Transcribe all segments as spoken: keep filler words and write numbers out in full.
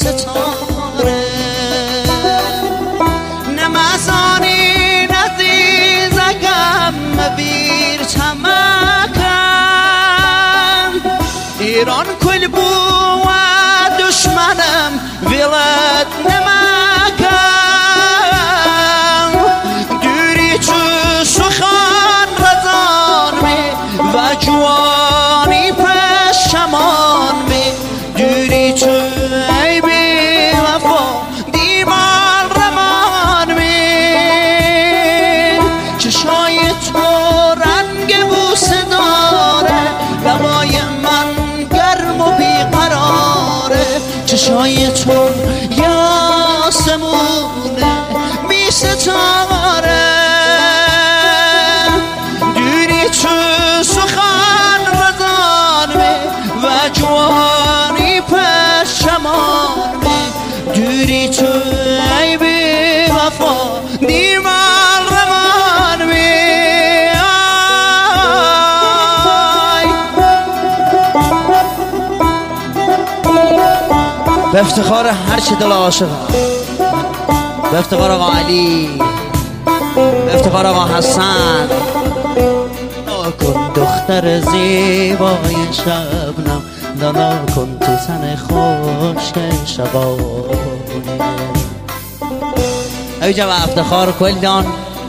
ستاره نمازانی ندیزگم مبیر تمکم ایران کل بو و دشمنم ولد نمکم دوری چو سخن رزان می و جوانی پشمان می دوری چو ای بی وفا دیمان رمان می چشای تو رنگ بوسه داره لبای من گرم و بیقراره چشای تو یاسمونه می ستاره دوری تو سخن رزان می و جوانی پشمان می دوری تو ای بی وفا دیمان رمان می به افتخار هر چه دل عاشق، به افتخار آقا علی، به افتخار آقا حسن کن دختر زیبای شبنم دانا کن تو تن خشک شبانه ایجا به افتخار کلدان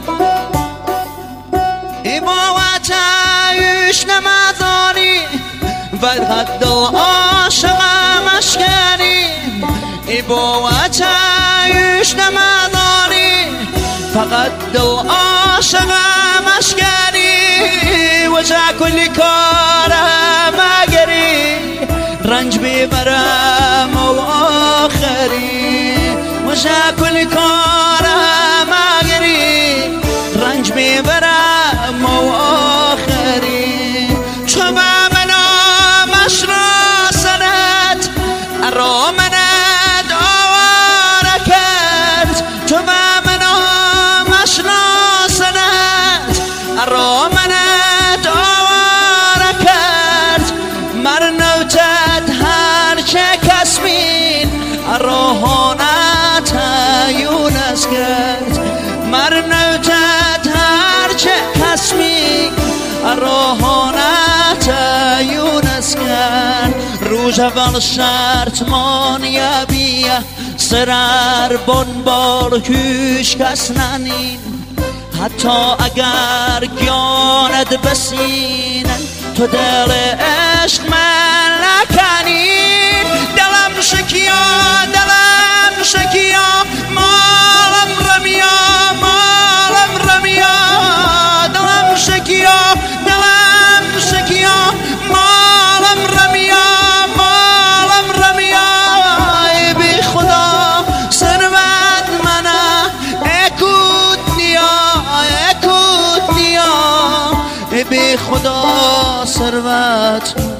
ای باوت ایش نمازانی فقط دل عاشقم اشکنی ای باوت ایش نمازانی فقط دل عاشقم اشکنی وجه کلی کارم اگری رنج بیبرم و آخری وجه کلی کارم اگری رنج بیبرم و آخری چو به منامش را سند ارا مند آواره کرد چو به منامش را سند ارا مند آواره کرد مر نوتد هر چه کس بین راهانت یونس کرد مر نوتد هر چه کس بین راهانت یونس کرد روز اول شرط مان یبیه سرر بنبار کش کس ننین حتی اگر گیاند بسینن تو دل عشق من نکنین دلم شکیا دلم شکیا مالم رمیا مالم رمیا دلم شکیا دلم شکیا مالم رمیا مالم رمیا ای بی خدا ثروت منه اکود نیا اکود نیا ای بی خدا ثروت